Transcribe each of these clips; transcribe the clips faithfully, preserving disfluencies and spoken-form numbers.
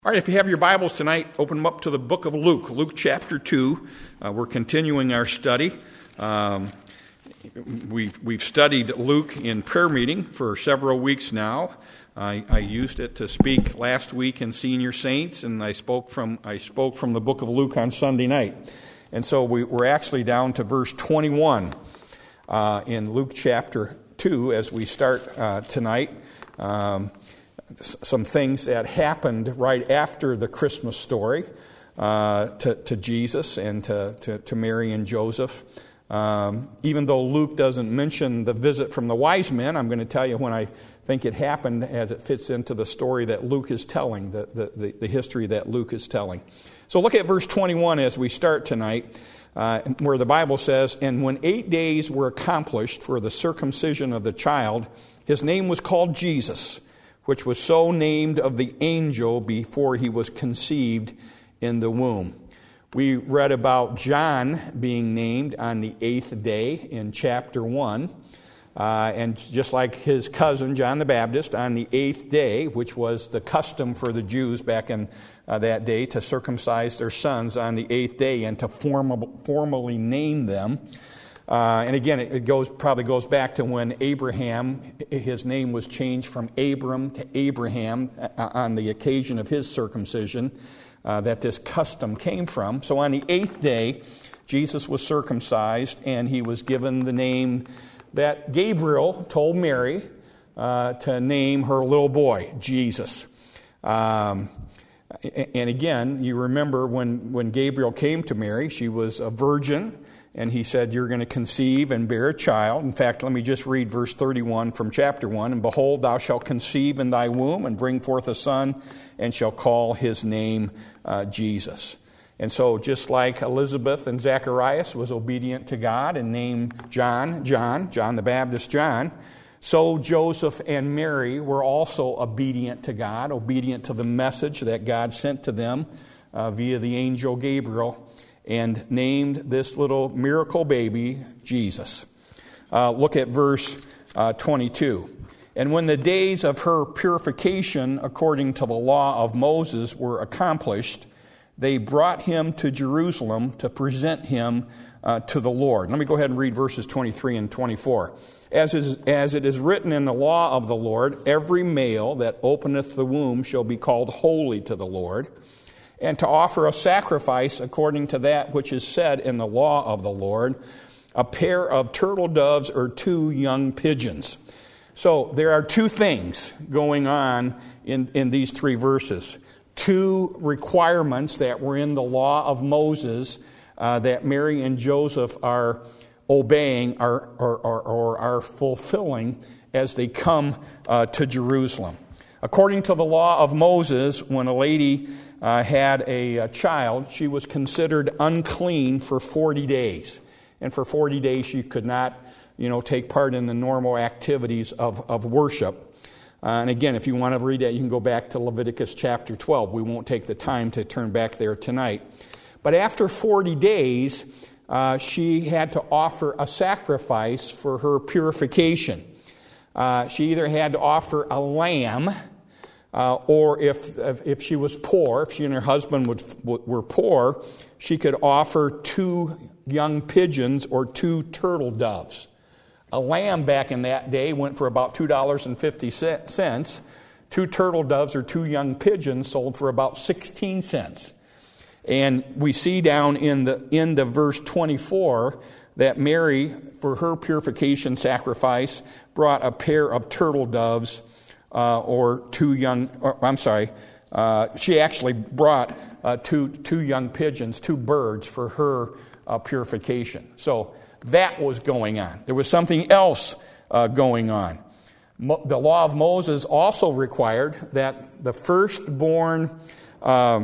All right, if you have your Bibles tonight, open them up to the book of Luke, Luke chapter two. Uh, we're continuing our study. Um, we've, we've studied Luke in prayer meeting for several weeks now. I, I used it to speak last week in Senior Saints, and I spoke from I spoke from the book of Luke on Sunday night. And so we, we're actually down to verse twenty-one uh, in Luke chapter two as we start uh, tonight. Um, some things that happened right after the Christmas story uh, to, to Jesus and to, to, to Mary and Joseph. Um, even though Luke doesn't mention the visit from the wise men, I'm going to tell you when I think it happened as it fits into the story that Luke is telling, the, the, the, the history that Luke is telling. So look at verse twenty-one as we start tonight, uh, where the Bible says, "And when eight days were accomplished for the circumcision of the child, his name was called Jesus, which was so named of the angel before he was conceived in the womb." We read about John being named on the eighth day in chapter one. Uh, and just like his cousin, John the Baptist, on the eighth day, which was the custom for the Jews back in uh, that day, to circumcise their sons on the eighth day and to formal, formally name them. Uh, and again, it goes probably goes back to when Abraham, his name was changed from Abram to Abraham on the occasion of his circumcision, uh, that this custom came from. So on the eighth day, Jesus was circumcised, and he was given the name that Gabriel told Mary uh, to name her little boy, Jesus. Um, and again, you remember when, when Gabriel came to Mary, she was a virgin. And he said, "You're going to conceive and bear a child." In fact, let me just read verse thirty-one from chapter one. "And behold, thou shalt conceive in thy womb and bring forth a son, and shall call his name uh, Jesus." And so just like Elizabeth and Zacharias was obedient to God and named John, John, John the Baptist, John, so Joseph and Mary were also obedient to God, obedient to the message that God sent to them uh, via the angel Gabriel, and named this little miracle baby Jesus. Uh, look at verse uh, twenty-two. "And when the days of her purification according to the law of Moses were accomplished, they brought him to Jerusalem to present him uh, to the Lord." Let me go ahead and read verses twenty-three and twenty-four. As is, as it is written in the law of the Lord, every male that openeth the womb shall be called holy to the Lord, and to offer a sacrifice according to that which is said in the law of the Lord, a pair of turtle doves or two young pigeons. So there are two things going on in, in these three verses. Two requirements that were in the law of Moses uh, that Mary and Joseph are obeying or, or, or, or are fulfilling as they come uh, to Jerusalem. According to the law of Moses, when a lady Uh, had a, a child, she was considered unclean for forty days. And for forty days she could not, you know, take part in the normal activities of, of worship. Uh, and again, if you want to read that, you can go back to Leviticus chapter twelve. We won't take the time to turn back there tonight. But after forty days, uh, she had to offer a sacrifice for her purification. Uh, she either had to offer a lamb, Uh, or if if she was poor, if she and her husband would, were poor, she could offer two young pigeons or two turtle doves. A lamb back in that day went for about two dollars and fifty cents. Two turtle doves or two young pigeons sold for about sixteen cents. And we see down in the end of verse twenty-four that Mary, for her purification sacrifice, brought a pair of turtle doves Uh, or two young, or, I'm sorry, uh, she actually brought uh, two two young pigeons, two birds for her uh, purification. So that was going on. There was something else uh, going on. Mo- the law of Moses also required that the firstborn uh,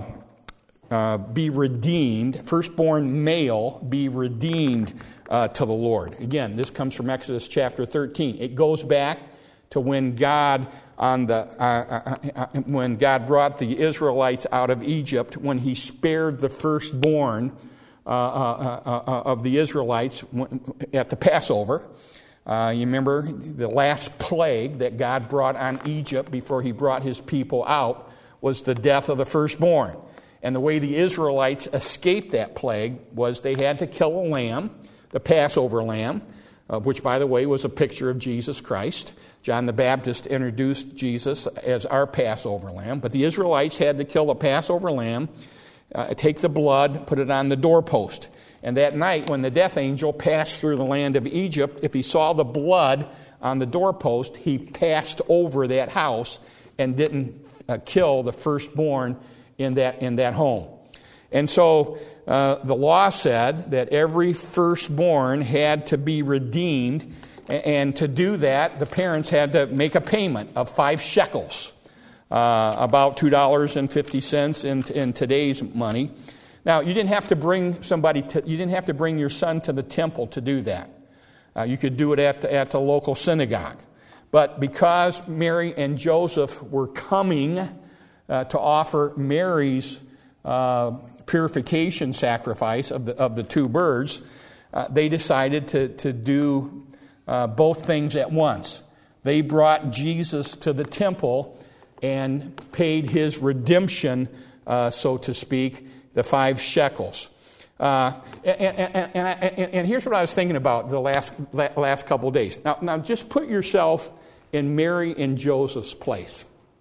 uh, be redeemed, firstborn male be redeemed uh, to the Lord. Again, this comes from Exodus chapter thirteen. It goes back to when God on the uh, uh, uh, when God brought the Israelites out of Egypt, when He spared the firstborn uh, uh, uh, uh, of the Israelites at the Passover. Uh, you remember the last plague that God brought on Egypt before He brought His people out was the death of the firstborn. And the way the Israelites escaped that plague was they had to kill a lamb, the Passover lamb, uh, which, by the way, was a picture of Jesus Christ. John the Baptist introduced Jesus as our Passover lamb. But the Israelites had to kill a Passover lamb, uh, take the blood, put it on the doorpost. And that night, when the death angel passed through the land of Egypt, if he saw the blood on the doorpost, he passed over that house and didn't uh, kill the firstborn in that in that home. And so uh, the law said that every firstborn had to be redeemed, and to do that, the parents had to make a payment of five shekels, uh, about two dollars and fifty cents in, in today's money. Now, you didn't have to bring somebody to, you didn't have to bring your son to the temple to do that. Uh, you could do it at the, at the local synagogue. But because Mary and Joseph were coming uh, to offer Mary's uh, purification sacrifice of the of the two birds, uh, they decided to to do uh, both things at once. They brought Jesus to the temple and paid his redemption, uh, so to speak, the five shekels. Uh, and, and, and, and, and here's what I was thinking about the last last couple of days. Now, now, just put yourself in Mary and Joseph's place.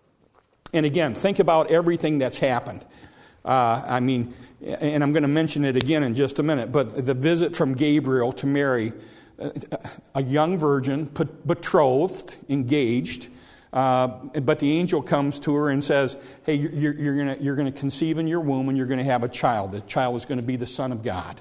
And again, think about everything that's happened. Uh, I mean, and I'm going to mention it again in just a minute, but the visit from Gabriel to Mary, a young virgin, betrothed, engaged, uh, but the angel comes to her and says, hey, you're, you're going you're to conceive in your womb and you're going to have a child. The child is going to be the Son of God.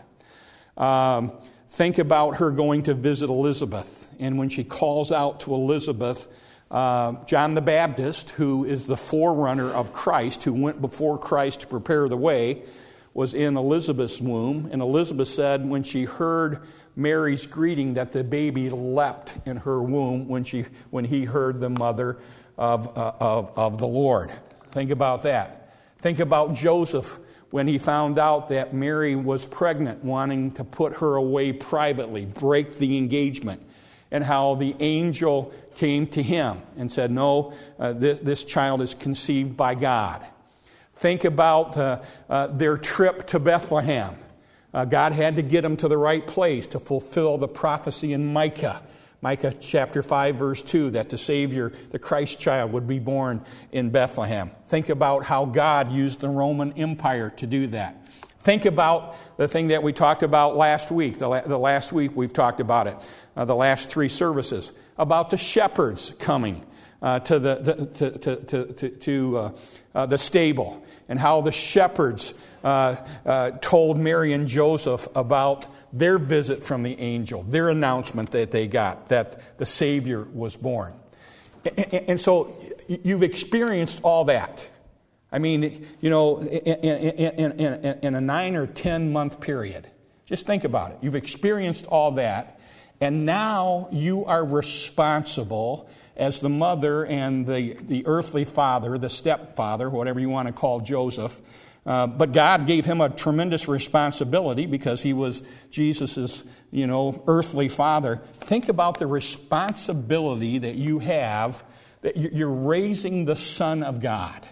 Um, think about her going to visit Elizabeth, and when she calls out to Elizabeth, Uh, John the Baptist, who is the forerunner of Christ, who went before Christ to prepare the way, was in Elizabeth's womb. And Elizabeth said when she heard Mary's greeting that the baby leapt in her womb when she when he heard the mother of, uh, of, of the Lord. Think about that. Think about Joseph when he found out that Mary was pregnant, wanting to put her away privately, break the engagement, and how the angel came to him and said, no, uh, this, this child is conceived by God. Think about uh, uh, their trip to Bethlehem. Uh, God had to get them to the right place to fulfill the prophecy in Micah. Micah chapter five, verse two, that the Savior, the Christ child, would be born in Bethlehem. Think about how God used the Roman Empire to do that. Think about the thing that we talked about last week. The, la- the last week we've talked about it. Uh, the last three services. About the shepherds coming uh, to the, the to to to, to, to uh, uh, the stable, and how the shepherds uh, uh, told Mary and Joseph about their visit from the angel, their announcement that they got that the Savior was born. And, and so you've experienced all that. I mean, you know, in, in, in, in a nine or ten month period. Just think about it. You've experienced all that. And now you are responsible as the mother and the, the earthly father, the stepfather, whatever you want to call Joseph. Uh, but God gave him a tremendous responsibility because he was Jesus' you know, earthly father. Think about the responsibility that you have, that you're raising the Son of God.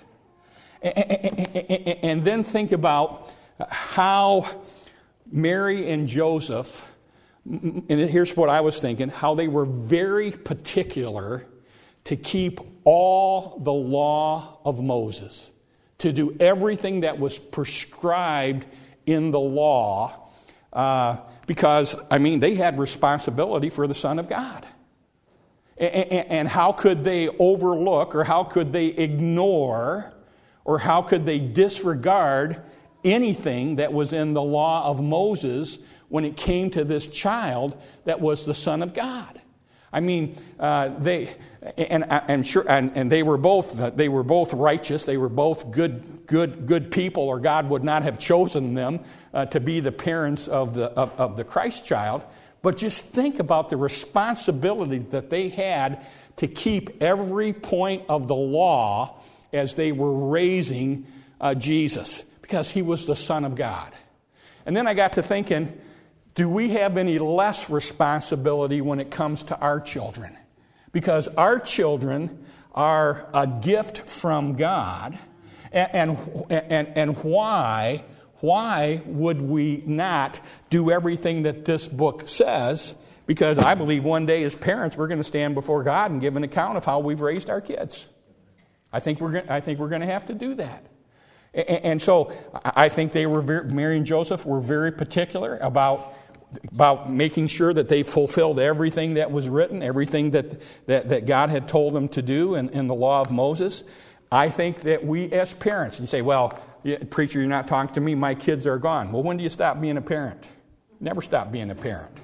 And then think about how Mary and Joseph, and here's what I was thinking, how they were very particular to keep all the law of Moses, to do everything that was prescribed in the law, uh, because, I mean, they had responsibility for the Son of God. And, and how could they overlook, or how could they ignore, or how could they disregard anything that was in the law of Moses when it came to this child that was the Son of God? I mean, uh, they and and sure, and, and they were both they were both righteous. They were both good, good, good people, or God would not have chosen them uh, to be the parents of the of, of the Christ child. But just think about the responsibility that they had to keep every point of the law as they were raising uh, Jesus, because he was the Son of God. And then I got to thinking, do we have any less responsibility when it comes to our children? Because our children are a gift from God, And, and, and, and why, why would we not do everything that this book says? Because I believe one day as parents we're going to stand before God and give an account of how we've raised our kids. I think we're going, I think we're going to have to do that. And, and so I think they were very, Mary and Joseph were very particular about about making sure that they fulfilled everything that was written, everything that, that, that God had told them to do in, in the law of Moses. I think that we as parents, you say, well, preacher, you're not talking to me, my kids are gone. Well, when do you stop being a parent? Never stop being a parent.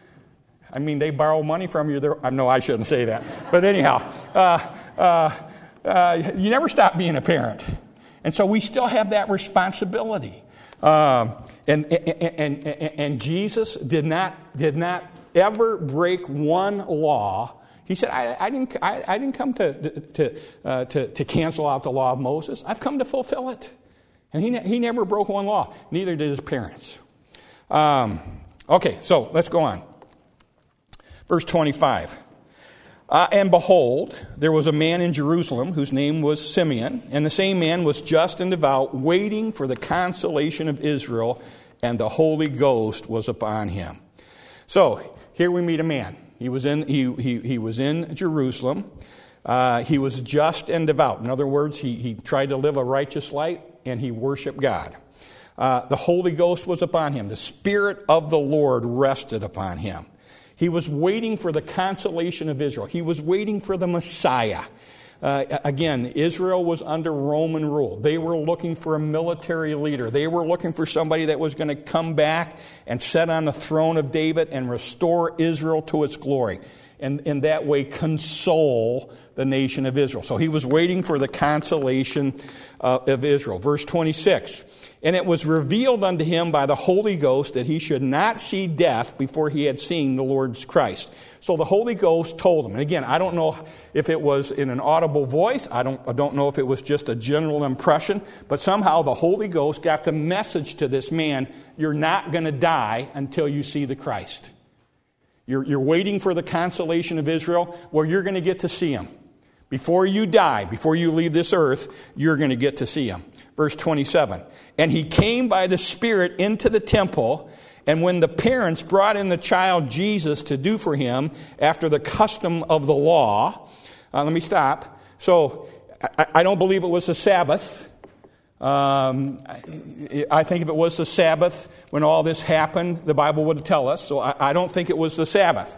I mean, they borrow money from you. They're, no, I shouldn't say that. But anyhow, uh, uh, uh, you never stop being a parent. And so we still have that responsibility. Um, and, and, and, and Jesus did not, did not ever break one law. He said, I, I, didn't, I, I didn't come to, to, uh, to, to cancel out the law of Moses. I've come to fulfill it. And he, he never broke one law. Neither did his parents. Um, okay, so let's go on. Verse twenty-five. Uh, and behold, there was a man in Jerusalem whose name was Simeon, and the same man was just and devout, waiting for the consolation of Israel, and the Holy Ghost was upon him. So here we meet a man. He was in he he, he was in Jerusalem. Uh, he was just and devout. In other words, he he tried to live a righteous life, and he worshiped God. Uh, the Holy Ghost was upon him. The Spirit of the Lord rested upon him. He was waiting for the consolation of Israel. He was waiting for the Messiah. Uh, again, Israel was under Roman rule. They were looking for a military leader. They were looking for somebody that was going to come back and sit on the throne of David and restore Israel to its glory. And in that way, console the nation of Israel. So he was waiting for the consolation uh, of Israel. Verse twenty-six. And it was revealed unto him by the Holy Ghost that he should not see death before he had seen the Lord's Christ. So the Holy Ghost told him. And again, I don't know if it was in an audible voice. I don't, I don't know if it was just a general impression. But somehow the Holy Ghost got the message to this man, you're not going to die until you see the Christ. You're, you're waiting for the consolation of Israel. Well, you're going to get to see him. Before you die, before you leave this earth, you're going to get to see him. Verse twenty-seven. And he came by the Spirit into the temple, and when the parents brought in the child Jesus to do for him after the custom of the law. Uh, let me stop. So I, I don't believe it was the Sabbath. Um, I, I think if it was the Sabbath when all this happened, the Bible would tell us. So I, I don't think it was the Sabbath.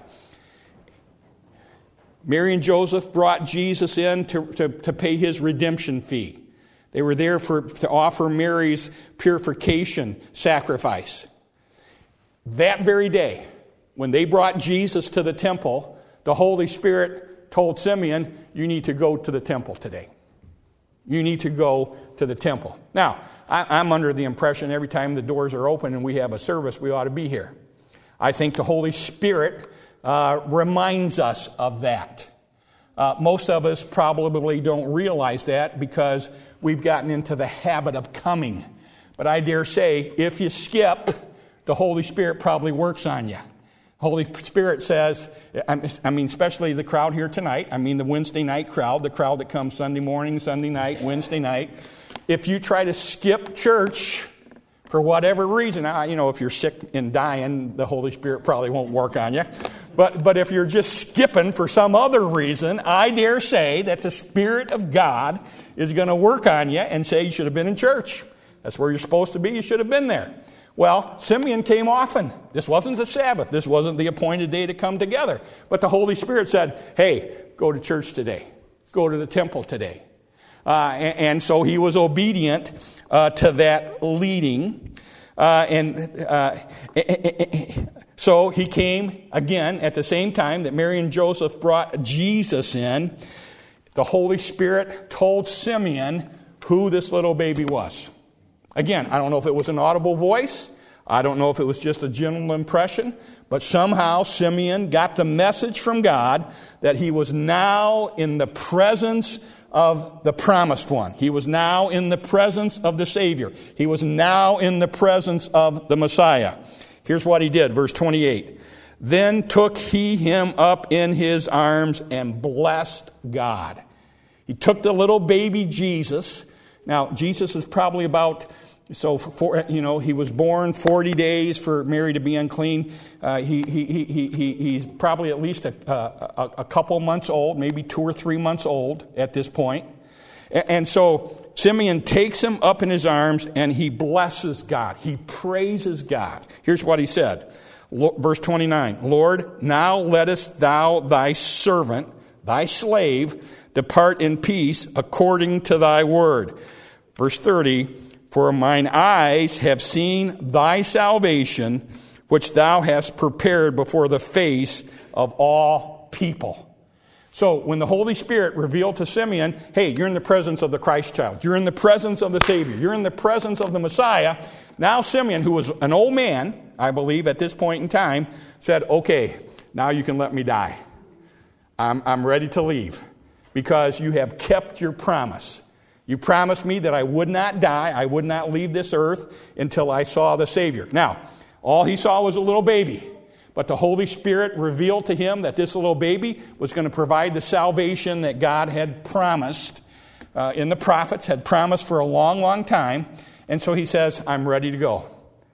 Mary and Joseph brought Jesus in to, to, to pay his redemption fee. They were there for, to offer Mary's purification sacrifice. That very day, when they brought Jesus to the temple, the Holy Spirit told Simeon, you need to go to the temple today. You need to go to the temple. Now, I, I'm under the impression every time the doors are open and we have a service, we ought to be here. I think the Holy Spirit uh, reminds us of that. Uh, most of us probably don't realize that because we've gotten into the habit of coming. But I dare say, if you skip, the Holy Spirit probably works on you. Holy Spirit says, I mean, especially the crowd here tonight. I mean, the Wednesday night crowd, the crowd that comes Sunday morning, Sunday night, Wednesday night. If you try to skip church for whatever reason, I, you know, if you're sick and dying, the Holy Spirit probably won't work on you. But but if you're just skipping for some other reason, I dare say that the Spirit of God is going to work on you and say you should have been in church. That's where you're supposed to be. You should have been there. Well, Simeon came often. This wasn't the Sabbath. This wasn't the appointed day to come together. But the Holy Spirit said, hey, go to church today. Go to the temple today. Uh, and, and so he was obedient uh, to that leading. Uh, and uh, so he came again at the same time that Mary and Joseph brought Jesus in. The Holy Spirit told Simeon who this little baby was. Again, I don't know if it was an audible voice. I don't know if it was just a general impression. But somehow Simeon got the message from God that he was now in the presence of the promised one. He was now in the presence of the Savior. He was now in the presence of the Messiah. Here's what he did, verse twenty-eight. Then took he him up in his arms and blessed God. He took the little baby Jesus. Now, Jesus is probably about, so for, you know, he was born forty days for Mary to be unclean. Uh, he, he, he, he, he, he's probably at least a, a, a couple months old, maybe two or three months old at this point. And, and so Simeon takes him up in his arms and he blesses God. He praises God. Here's what he said. Verse twenty-nine, Lord, now lettest thou thy servant, thy slave, depart in peace according to thy word. Verse thirty, for mine eyes have seen thy salvation, which thou hast prepared before the face of all people. So when the Holy Spirit revealed to Simeon, hey, you're in the presence of the Christ child. You're in the presence of the Savior. You're in the presence of the Messiah. Now Simeon, who was an old man, I believe at this point in time, said, okay, now you can let me die. I'm, I'm ready to leave because you have kept your promise. You promised me that I would not die, I would not leave this earth until I saw the Savior. Now, all he saw was a little baby, but the Holy Spirit revealed to him that this little baby was going to provide the salvation that God had promised uh, in the prophets, had promised for a long, long time. And so he says, I'm ready to go.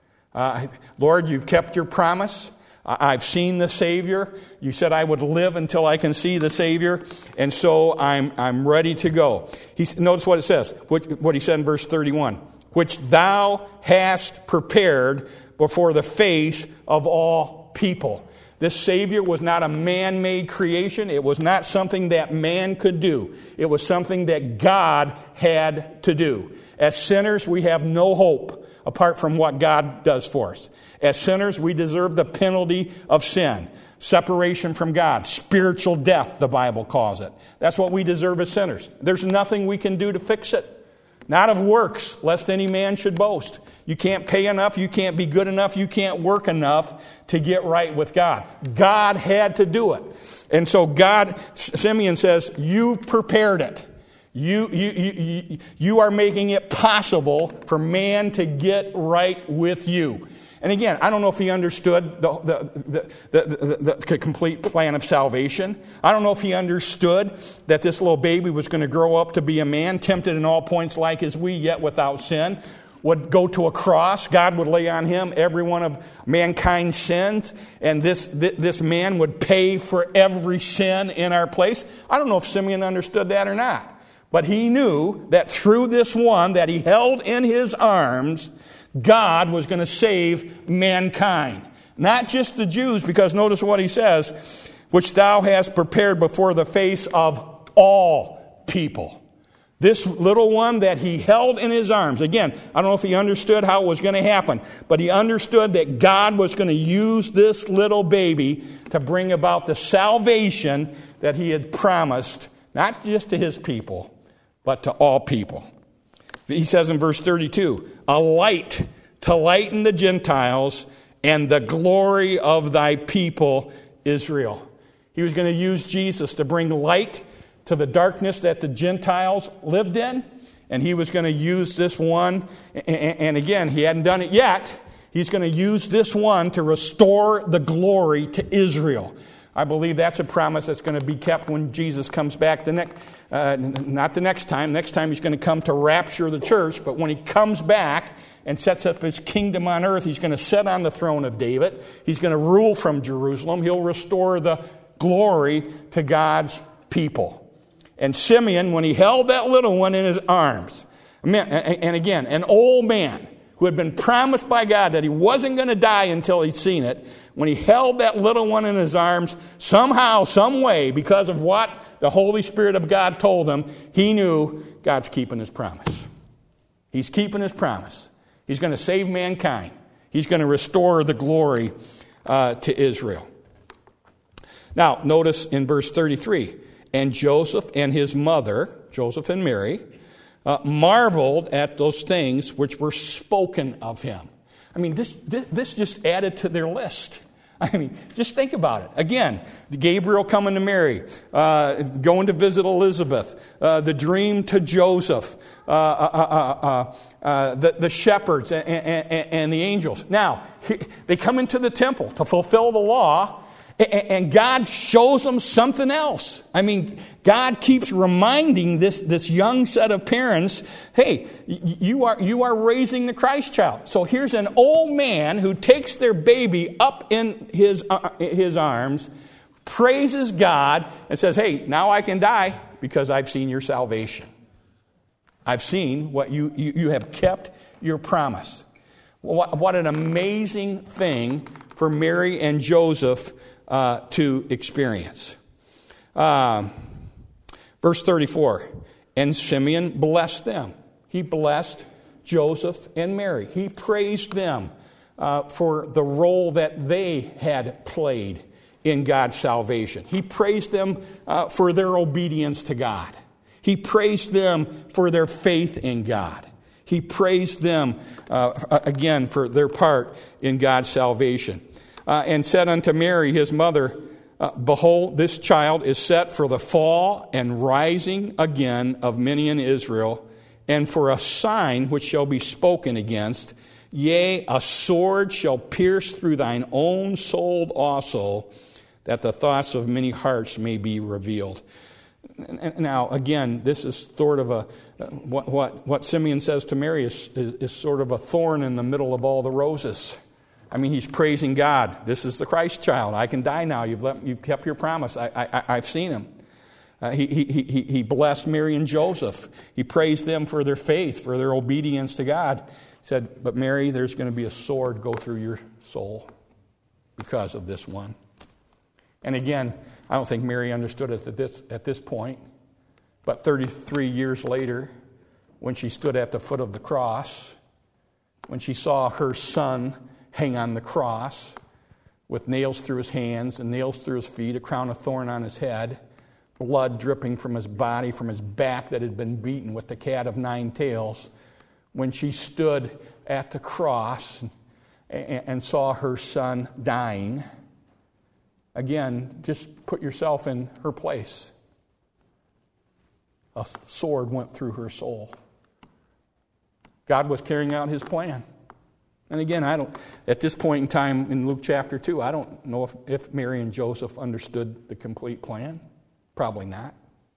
Uh, Lord, you've kept your promise. I've seen the Savior. You said I would live until I can see the Savior. And so I'm I'm ready to go. He, notice what it says, what, what he said in verse thirty-one. Which thou hast prepared before the face of all people. This Savior was not a man-made creation. It was not something that man could do. It was something that God had to do. As sinners, we have no hope apart from what God does for us. As sinners, we deserve the penalty of sin. Separation from God. Spiritual death, the Bible calls it. That's what we deserve as sinners. There's nothing we can do to fix it. Not of works, lest any man should boast. You can't pay enough, you can't be good enough, you can't work enough to get right with God. God had to do it. And so God, Simeon says, you prepared it. You, you, you, you are making it possible for man to get right with you. And again, I don't know if he understood the, the, the, the, the, the complete plan of salvation. I don't know if he understood that this little baby was going to grow up to be a man, tempted in all points like as we, yet without sin, would go to a cross. God would lay on him every one of mankind's sins, and this, this man would pay for every sin in our place. I don't know if Simeon understood that or not. But he knew that through this one that he held in his arms, God was going to save mankind. Not just the Jews, because notice what he says, which thou hast prepared before the face of all people. This little one that he held in his arms. Again, I don't know if he understood how it was going to happen, but he understood that God was going to use this little baby to bring about the salvation that he had promised, not just to his people, but to all people. He says in verse thirty-two, a light to lighten the Gentiles and the glory of thy people Israel. He was going to use Jesus to bring light to the darkness that the Gentiles lived in. And he was going to use this one. And again, he hadn't done it yet. He's going to use this one to restore the glory to Israel. I believe that's a promise that's going to be kept when Jesus comes back. The next, uh, not the next time. Next time he's going to come to rapture the church. But when he comes back and sets up his kingdom on earth, he's going to sit on the throne of David. He's going to rule from Jerusalem. He'll restore the glory to God's people. And Simeon, when he held that little one in his arms, and again, an old man who had been promised by God that he wasn't going to die until he'd seen it, when he held that little one in his arms, somehow, some way, because of what the Holy Spirit of God told him, he knew God's keeping his promise. He's keeping his promise. He's going to save mankind. He's going to restore the glory uh, to Israel. Now, notice in verse thirty-three, and Joseph and his mother, Joseph and Mary, uh, marveled at those things which were spoken of him. I mean, this, this this just added to their list. I mean, just think about it. Again, Gabriel coming to Mary, uh, going to visit Elizabeth, uh, the dream to Joseph, uh, uh, uh, uh, uh, the, the shepherds and, and, and the angels. Now, they come into the temple to fulfill the law, And God shows them something else. I mean, God keeps reminding this, this young set of parents, hey, you are, you are raising the Christ child. So here's an old man who takes their baby up in his, uh, his arms, praises God, and says, hey, now I can die because I've seen your salvation. I've seen what you, you, you have kept your promise. What, what an amazing thing for Mary and Joseph Uh, to experience. Um, verse thirty-four, and Simeon blessed them. He blessed Joseph and Mary. He praised them uh, for the role that they had played in God's salvation. He praised them uh, for their obedience to God. He praised them for their faith in God. He praised them, uh, again, for their part in God's salvation. Uh, and said unto Mary, his mother, uh, behold, this child is set for the fall and rising again of many in Israel, and for a sign which shall be spoken against. Yea, a sword shall pierce through thine own soul also, that the thoughts of many hearts may be revealed. Now, again, this is sort of a, what, what, what Simeon says to Mary is, is, is sort of a thorn in the middle of all the roses. I mean, he's praising God. This is the Christ child. I can die now. You've let, you've kept your promise. I, I, I've seen him. Uh, he, he, he, he blessed Mary and Joseph. He praised them for their faith, for their obedience to God. He said, but Mary, there's going to be a sword go through your soul because of this one. And again, I don't think Mary understood it at this, at this point. But thirty-three years later, when she stood at the foot of the cross, when she saw her son hang on the cross with nails through his hands and nails through his feet, a crown of thorn on his head, blood dripping from his body, from his back that had been beaten with the cat of nine tails. When she stood at the cross and, and saw her son dying, again, just put yourself in her place. A sword went through her soul. God was carrying out his plan. And again, I don't. At this point in time in Luke chapter two, I don't know if, if Mary and Joseph understood the complete plan. Probably not.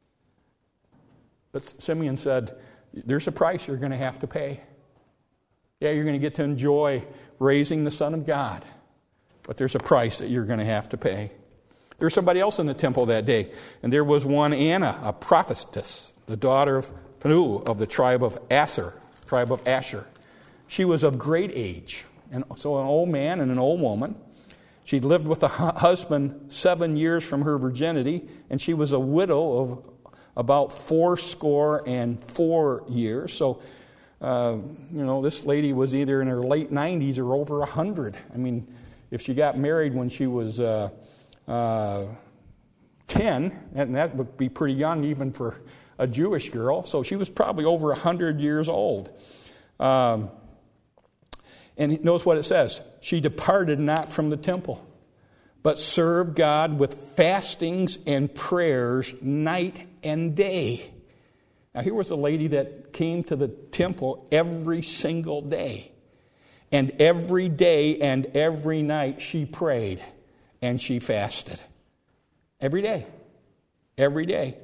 But Simeon said, there's a price you're going to have to pay. Yeah, you're going to get to enjoy raising the Son of God. But there's a price that you're going to have to pay. There was somebody else in the temple that day. And there was one Anna, a prophetess, the daughter of Phanuel of the tribe of Asher, tribe of Asher. She was of great age, and so an old man and an old woman. She'd lived with a husband seven years from her virginity, and she was a widow of about four score and four years. So, uh, you know, this lady was either in her late nineties or over a hundred. I mean, if she got married when she was uh, uh, ten, and that would be pretty young even for a Jewish girl. So she was probably over a hundred years old. Um, And notice what it says. She departed not from the temple, but served God with fastings and prayers night and day. Now here was a lady that came to the temple every single day. And every day and every night she prayed and she fasted. Every day. Every day.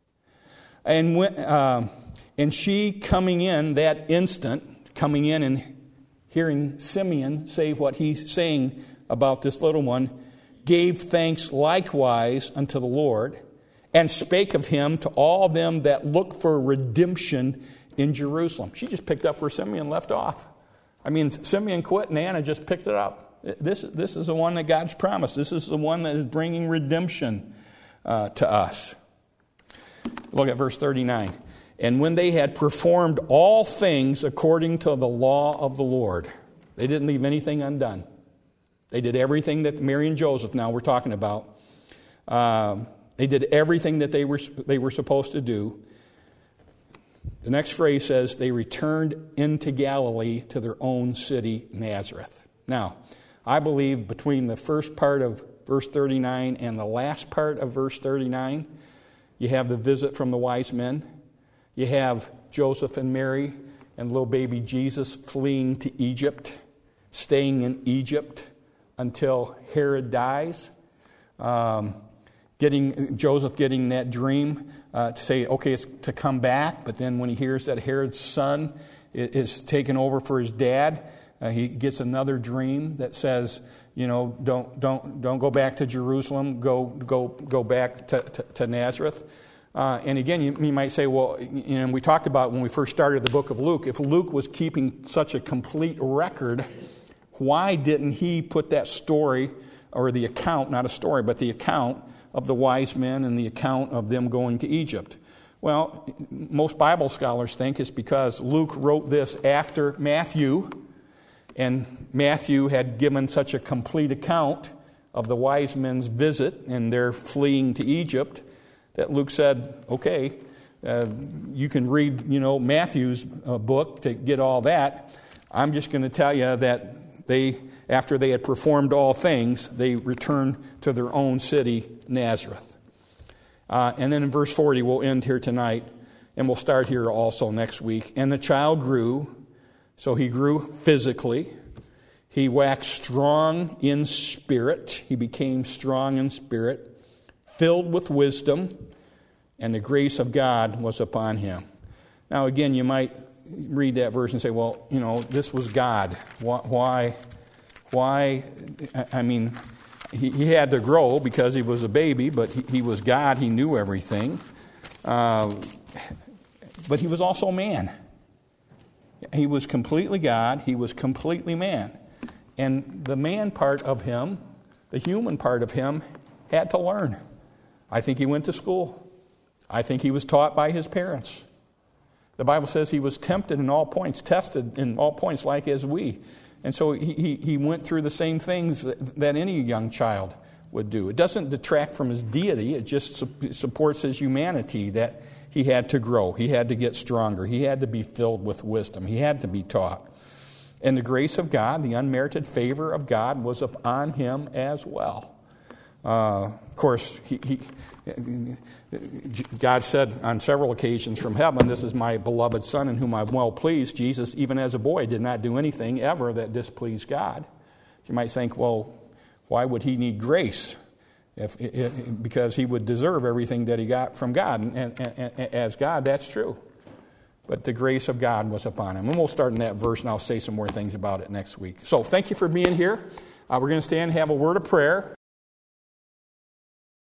And when, uh, and she coming in that instant, coming in and hearing Simeon say what he's saying about this little one, gave thanks likewise unto the Lord, and spake of him to all them that look for redemption in Jerusalem. She just picked up where Simeon left off. I mean, Simeon quit and Anna just picked it up. This, this is the one that God's promised. This is the one that is bringing redemption uh, to us. Look at verse thirty-nine. And when they had performed all things according to the law of the Lord, they didn't leave anything undone. They did everything that Mary and Joseph now we're talking about. Um, they did everything that they were they were supposed to do. The next phrase says they returned into Galilee to their own city, Nazareth. Now, I believe between the first part of verse thirty-nine and the last part of verse thirty-nine, you have the visit from the wise men. You have Joseph and Mary and little baby Jesus fleeing to Egypt, staying in Egypt until Herod dies. Um, getting Joseph getting that dream uh, to say, okay, it's to come back. But then when he hears that Herod's son is, is taken over for his dad, uh, he gets another dream that says, you know, don't don't don't go back to Jerusalem. Go go go back to to, to Nazareth. Uh, and again, you, you might say, well, you know, we talked about when we first started the book of Luke. If Luke was keeping such a complete record, why didn't he put that story, or the account, not a story, but the account of the wise men and the account of them going to Egypt? Well, most Bible scholars think it's because Luke wrote this after Matthew, and Matthew had given such a complete account of the wise men's visit and their fleeing to Egypt that Luke said, okay, uh, you can read, you know, Matthew's uh, book to get all that. I'm just going to tell you that they, after they had performed all things, they returned to their own city, Nazareth. Uh, and then in verse forty, we'll end here tonight, and we'll start here also next week. And the child grew, so he grew physically. He waxed strong in spirit. He became strong in spirit, filled with wisdom, and the grace of God was upon him. Now, again, you might read that verse and say, well, you know, this was God. Why? Why? I mean, he, he had to grow because he was a baby, but he, he was God. He knew everything. Uh, but he was also man. He was completely God. He was completely man. And the man part of him, the human part of him, had to learn. I think he went to school. I think he was taught by his parents. The Bible says he was tempted in all points, tested in all points like as we. And so he, he, he went through the same things that, that any young child would do. It doesn't detract from his deity. It just su- supports his humanity, that he had to grow. He had to get stronger. He had to be filled with wisdom. He had to be taught. And the grace of God, the unmerited favor of God, was upon him as well. Uh, of course, he, he, God said on several occasions from heaven, this is my beloved Son in whom I'm well pleased. Jesus, even as a boy, did not do anything ever that displeased God. You might think, well, why would he need grace? If, if, because he would deserve everything that he got from God. And, and, and as God, that's true. But the grace of God was upon him. And we'll start in that verse, and I'll say some more things about it next week. So thank you for being here. Uh, we're going to stand and have a word of prayer.